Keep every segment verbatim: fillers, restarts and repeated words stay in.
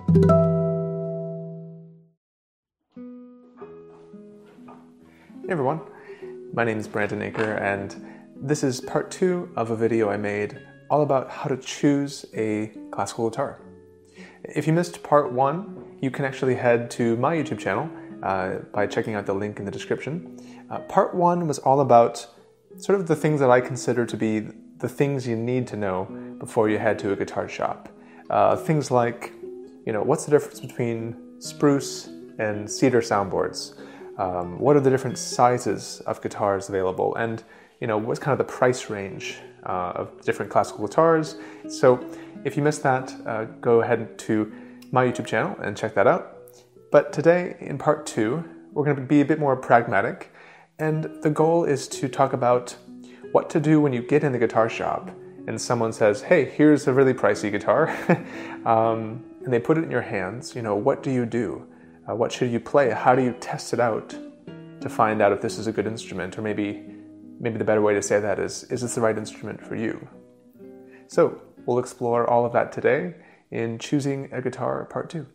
Hey everyone, my name is Brandon Aker, and this is part two of a video I made all about how to choose a classical guitar. If you missed part one, you can actually head to my YouTube channel uh, by checking out the link in the description. Uh, part one was all about sort of the things that I consider to be the things you need to know before you head to a guitar shop. Uh, things like, you know, what's the difference between spruce and cedar soundboards? Um, what are the different sizes of guitars available? And, you know, what's kind of the price range uh, of different classical guitars? So if you missed that, uh, go ahead to my YouTube channel and check that out. But today, in part two, we're going to be a bit more pragmatic. And the goal is to talk about what to do when you get in the guitar shop and someone says, hey, here's a really pricey guitar, um, and they put it in your hands. You know, what do you do? Uh, what should you play? How do you test it out to find out if this is a good instrument? Or maybe, maybe the better way to say that is, is this the right instrument for you? So we'll explore all of that today in Choosing a Guitar Part two.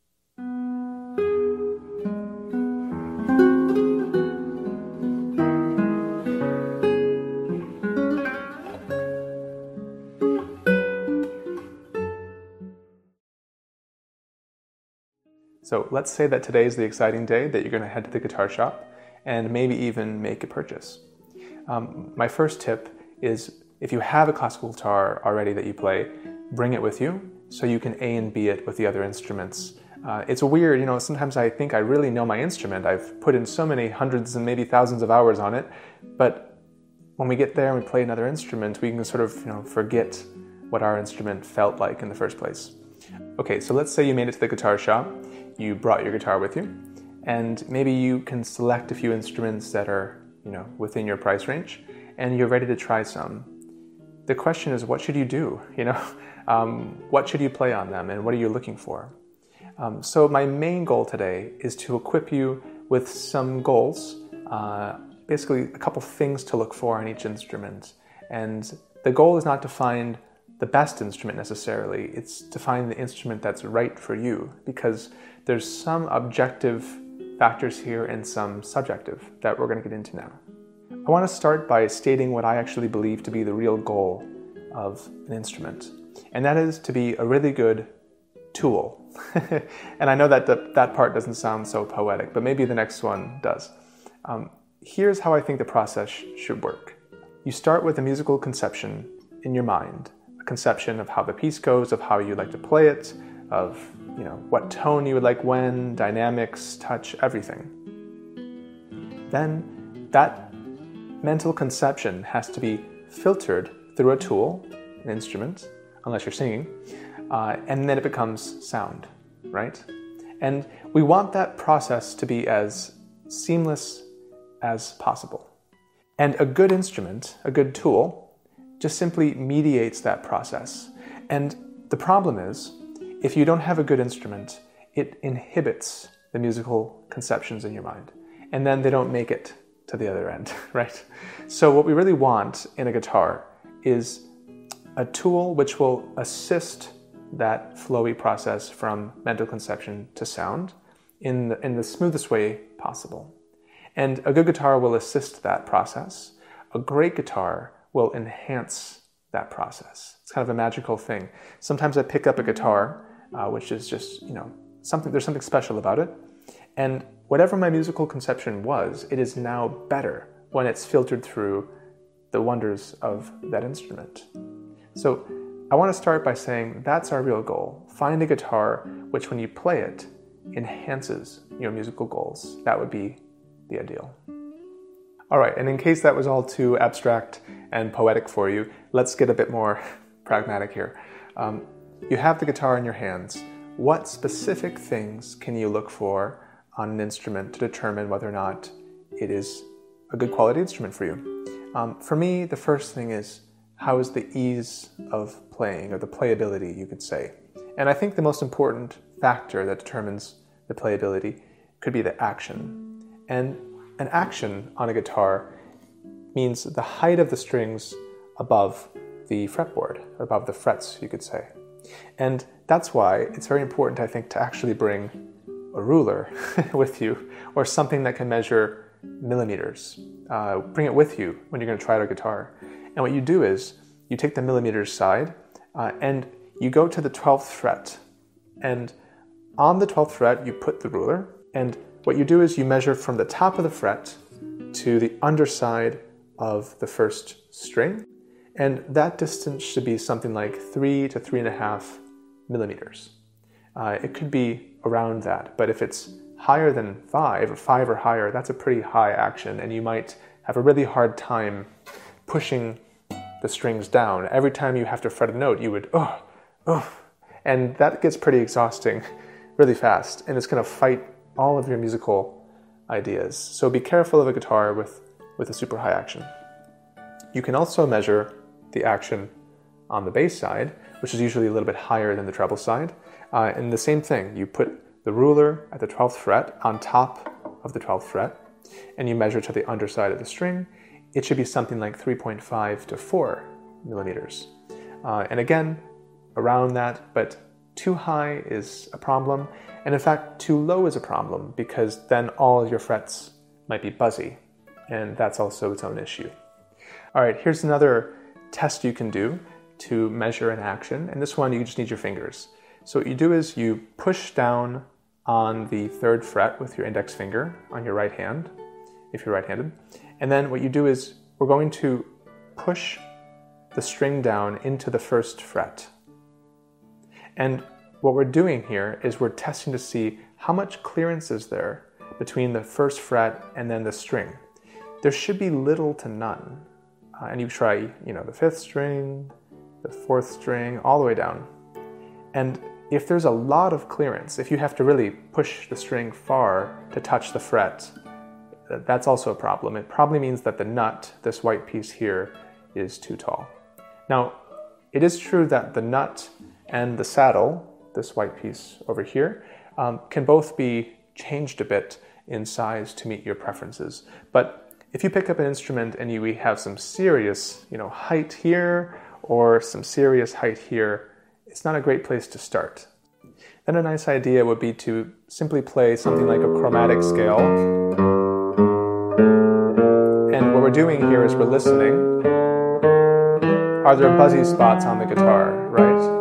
So let's say that today is the exciting day that you're going to head to the guitar shop and maybe even make a purchase. Um, my first tip is, if you have a classical guitar already that you play, bring it with you so you can A and B it with the other instruments. Uh, it's weird, you know, sometimes I think I really know my instrument. I've put in so many hundreds and maybe thousands of hours on it, but when we get there and we play another instrument, we can sort of, you know, forget what our instrument felt like in the first place. Okay, so let's say you made it to the guitar shop. You brought your guitar with you, and maybe you can select a few instruments that are, you know, within your price range, and you're ready to try some. The question is, what should you do? You know, um, what should you play on them, and what are you looking for? Um, so my main goal today is to equip you with some goals, uh, basically a couple things to look for on each instrument. And the goal is not to find the best instrument necessarily, it's to find the instrument that's right for you, because there's some objective factors here and some subjective that we're going to get into now. I want to start by stating what I actually believe to be the real goal of an instrument, and that is to be a really good tool. And I know that the, that part doesn't sound so poetic, but maybe the next one does. Um, here's how I think the process sh- should work. You start with a musical conception in your mind, a conception of how the piece goes, of how you like to play it, of, you know, what tone you would like when, dynamics, touch, everything. Then that mental conception has to be filtered through a tool, an instrument, unless you're singing, uh, and then it becomes sound, right? And we want that process to be as seamless as possible. And a good instrument, a good tool, just simply mediates that process. And the problem is, if you don't have a good instrument, it inhibits the musical conceptions in your mind, and then they don't make it to the other end, right? So what we really want in a guitar is a tool which will assist that flowy process from mental conception to sound in the, in the smoothest way possible. And a good guitar will assist that process. A great guitar will enhance that process. It's kind of a magical thing. Sometimes I pick up a guitar, uh, which is just, you know, something, there's something special about it. And whatever my musical conception was, it is now better when it's filtered through the wonders of that instrument. So I want to start by saying that's our real goal. Find a guitar which, when you play it, enhances your musical goals. That would be the ideal. All right, and in case that was all too abstract and poetic for you, let's get a bit more pragmatic here. Um, you have the guitar in your hands. What specific things can you look for on an instrument to determine whether or not it is a good quality instrument for you? Um, for me, the first thing is, how is the ease of playing, or the playability, you could say. And I think the most important factor that determines the playability could be the action. And an action on a guitar means the height of the strings above the fretboard, above the frets, you could say. And that's why it's very important, I think, to actually bring a ruler with you, or something that can measure millimeters. Uh, bring it with you when you're going to try out a guitar. And what you do is, you take the millimeters side, uh, and you go to the twelfth fret. And on the twelfth fret, you put the ruler, and what you do is you measure from the top of the fret to the underside of the first string, and that distance should be something like three to three and a half millimeters. Uh, it could be around that, but if it's higher than five, or five or higher, that's a pretty high action, and you might have a really hard time pushing the strings down. Every time you have to fret a note, you would, oh, oh, and that gets pretty exhausting really fast, and it's going to fight all of your musical ideas. So be careful of a guitar with, with a super high action. You can also measure the action on the bass side, which is usually a little bit higher than the treble side. Uh, and the same thing, you put the ruler at the twelfth fret on top of the twelfth fret, and you measure to the underside of the string. It should be something like three point five to four millimeters. Uh, and again, around that, but too high is a problem. And in fact, too low is a problem, because then all your frets might be buzzy, and that's also its own issue. All right, here's another test you can do to measure an action, and this one you just need your fingers. So what you do is you push down on the third fret with your index finger on your right hand, if you're right-handed, and then what you do is we're going to push the string down into the first fret. And what we're doing here is we're testing to see how much clearance is there between the first fret and then the string. There should be little to none. Uh, and you try, you know, the fifth string, the fourth string, all the way down. And if there's a lot of clearance, if you have to really push the string far to touch the fret, that's also a problem. It probably means that the nut, this white piece here, is too tall. Now, it is true that the nut and the saddle, this white piece over here, um, can both be changed a bit in size to meet your preferences. But if you pick up an instrument and you have some serious, you know, height here or some serious height here, it's not a great place to start. Then a nice idea would be to simply play something like a chromatic scale. And what we're doing here is we're listening. Are there buzzy spots on the guitar, right?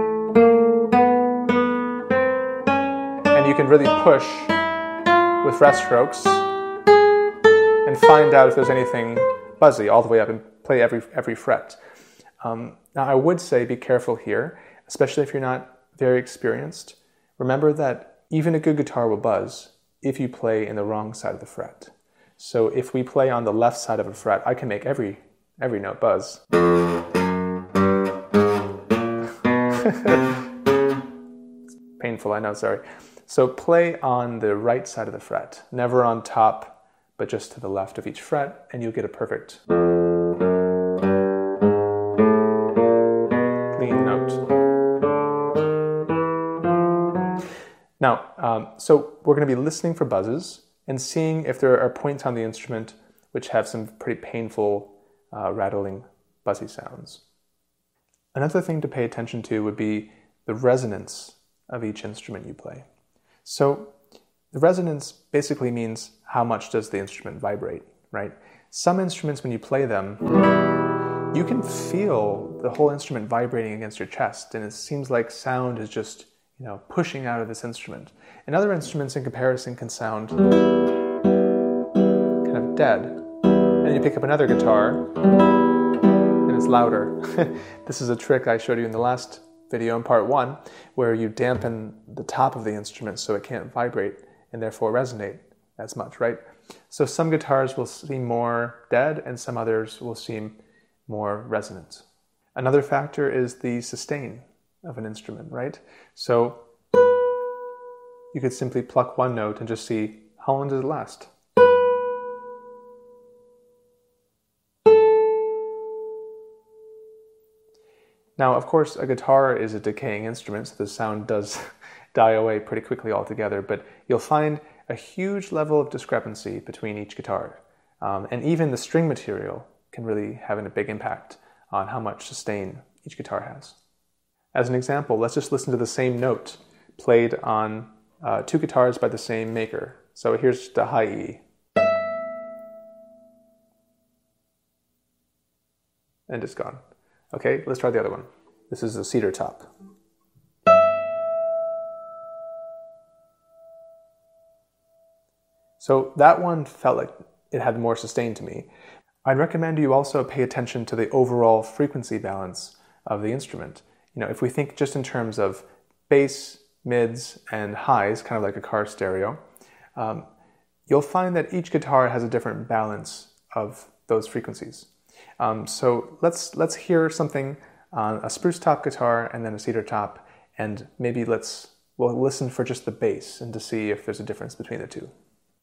And you can really push with rest strokes and find out if there's anything buzzy all the way up and play every every fret. Um, now I would say be careful here, especially if you're not very experienced. Remember that even a good guitar will buzz if you play in the wrong side of the fret. So if we play on the left side of a fret, I can make every every note buzz. Painful, I know, sorry. So play on the right side of the fret, never on top, but just to the left of each fret, and you'll get a perfect clean note. Now, um, so we're going to be listening for buzzes and seeing if there are points on the instrument which have some pretty painful, uh, rattling, buzzy sounds. Another thing to pay attention to would be the resonance of each instrument you play. So the resonance basically means how much does the instrument vibrate, right? Some instruments, when you play them, you can feel the whole instrument vibrating against your chest, and it seems like sound is just, you know, pushing out of this instrument. And other instruments in comparison can sound kind of dead. And you pick up another guitar, and it's louder. This is a trick I showed you in the last video in part one, where you dampen the top of the instrument so it can't vibrate and therefore resonate as much, right? So some guitars will seem more dead and some others will seem more resonant. Another factor is the sustain of an instrument, right? So you could simply pluck one note and just see how long does it last. Now, of course, a guitar is a decaying instrument, so the sound does die away pretty quickly altogether, but you'll find a huge level of discrepancy between each guitar. Um, and even the string material can really have a big impact on how much sustain each guitar has. As an example, let's just listen to the same note played on uh, two guitars by the same maker. So here's the high E. And it's gone. Okay, let's try the other one. This is the cedar top. So that one felt like it had more sustain to me. I'd recommend you also pay attention to the overall frequency balance of the instrument. You know, if we think just in terms of bass, mids, and highs, kind of like a car stereo, um, you'll find that each guitar has a different balance of those frequencies. Um, so let's let's hear something on a spruce top guitar and then a cedar top, and maybe let's we'll listen for just the bass and to see if there's a difference between the two.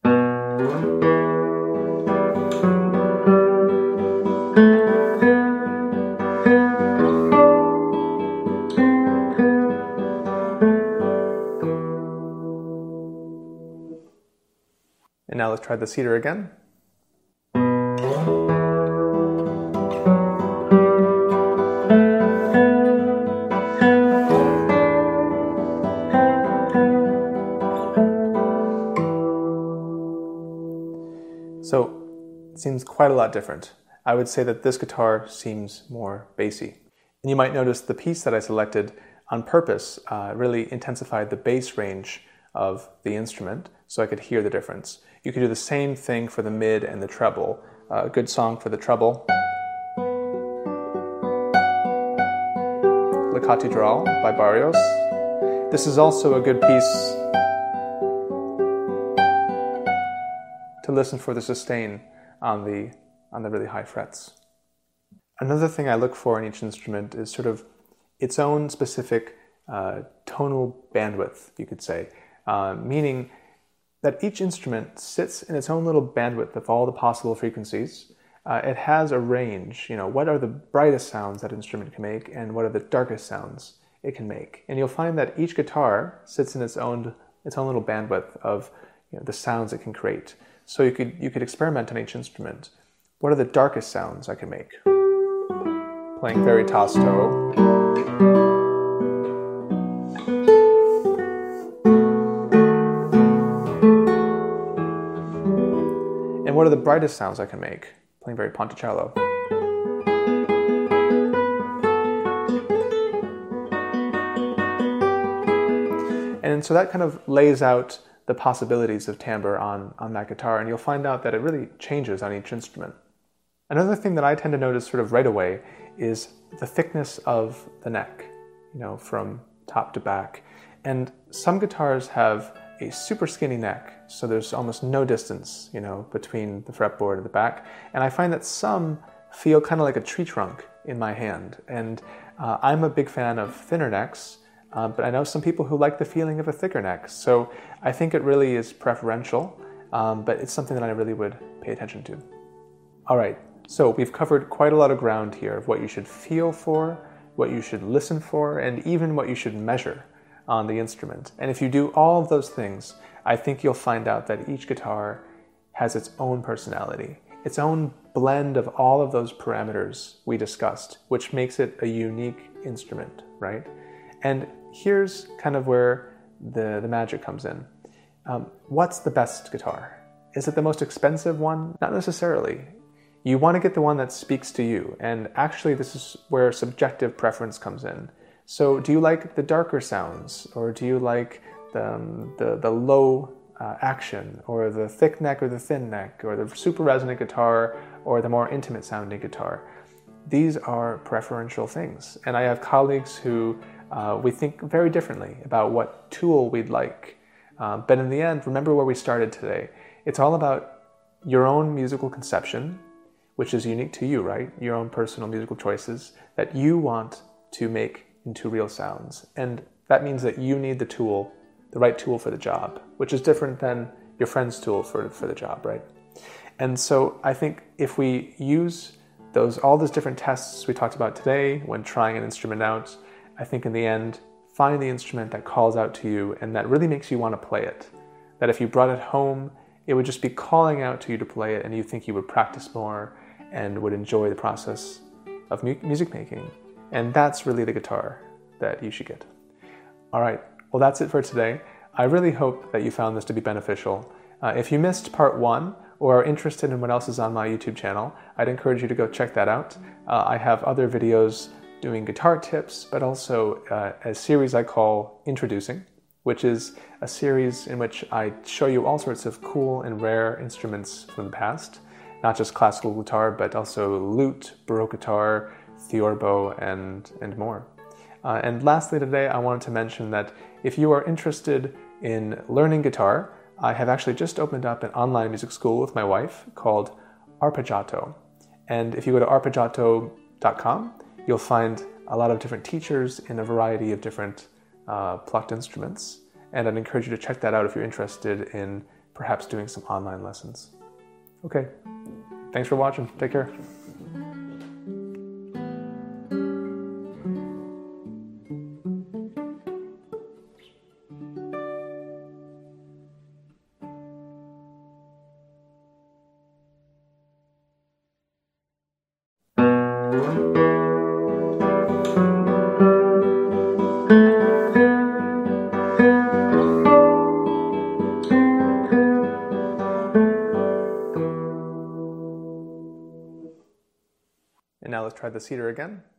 And now let's try the cedar again. So it seems quite a lot different. I would say that this guitar seems more bassy. And you might notice the piece that I selected on purpose uh, really intensified the bass range of the instrument so I could hear the difference. You could do the same thing for the mid and the treble. Uh, a good song for the treble. La Catedral by Barrios. This is also a good piece to listen for the sustain on the, on the really high frets. Another thing I look for in each instrument is sort of its own specific uh, tonal bandwidth, you could say, uh, meaning that each instrument sits in its own little bandwidth of all the possible frequencies. Uh, it has a range, you know, what are the brightest sounds that instrument can make and what are the darkest sounds it can make. And you'll find that each guitar sits in its own, its own little bandwidth of, you know, the sounds it can create. So you could, you could experiment on each instrument. What are the darkest sounds I can make? Playing Veritasto. And what are the brightest sounds I can make? Playing very Ponticello. And so that kind of lays out the possibilities of timbre on, on that guitar, and you'll find out that it really changes on each instrument. Another thing that I tend to notice sort of right away is the thickness of the neck, you know, from top to back. And some guitars have a super skinny neck, so there's almost no distance, you know, between the fretboard and the back. And I find that some feel kind of like a tree trunk in my hand. And uh, I'm a big fan of thinner necks, uh, but I know some people who like the feeling of a thicker neck. So I think it really is preferential, um, but it's something that I really would pay attention to. All right, so we've covered quite a lot of ground here of what you should feel for, what you should listen for, and even what you should measure on the instrument. And if you do all of those things, I think you'll find out that each guitar has its own personality, its own blend of all of those parameters we discussed, which makes it a unique instrument, right? And here's kind of where the, the magic comes in. Um, what's the best guitar? Is it the most expensive one? Not necessarily. You want to get the one that speaks to you, and actually this is where subjective preference comes in. So do you like the darker sounds, or do you like the, um, the, the low uh, action, or the thick neck or the thin neck, or the super resonant guitar, or the more intimate sounding guitar? These are preferential things. And I have colleagues who uh, we think very differently about what tool we'd like. Uh, but in the end, remember where we started today. It's all about your own musical conception, which is unique to you, right? Your own personal musical choices that you want to make into real sounds. And that means that you need the tool, the right tool for the job, which is different than your friend's tool for, for the job, right? And so I think if we use those, all those different tests we talked about today when trying an instrument out, I think in the end, find the instrument that calls out to you and that really makes you want to play it. That if you brought it home, it would just be calling out to you to play it, and you think you would practice more and would enjoy the process of mu- music making. And that's really the guitar. that you should get. All right, well, that's it for today. I really hope that you found this to be beneficial. Uh, if you missed part one or are interested in what else is on my YouTube channel, I'd encourage you to go check that out. Uh, I have other videos doing guitar tips, but also uh, a series I call Introducing, which is a series in which I show you all sorts of cool and rare instruments from the past, not just classical guitar, but also lute, baroque guitar, theorbo, and, and more. Uh, and lastly today, I wanted to mention that if you are interested in learning guitar, I have actually just opened up an online music school with my wife called Arpeggiato. And if you go to arpeggiato dot com, you'll find a lot of different teachers in a variety of different uh, plucked instruments. And I'd encourage you to check that out if you're interested in perhaps doing some online lessons. Okay, thanks for watching. Take care. And now let's try the cedar again.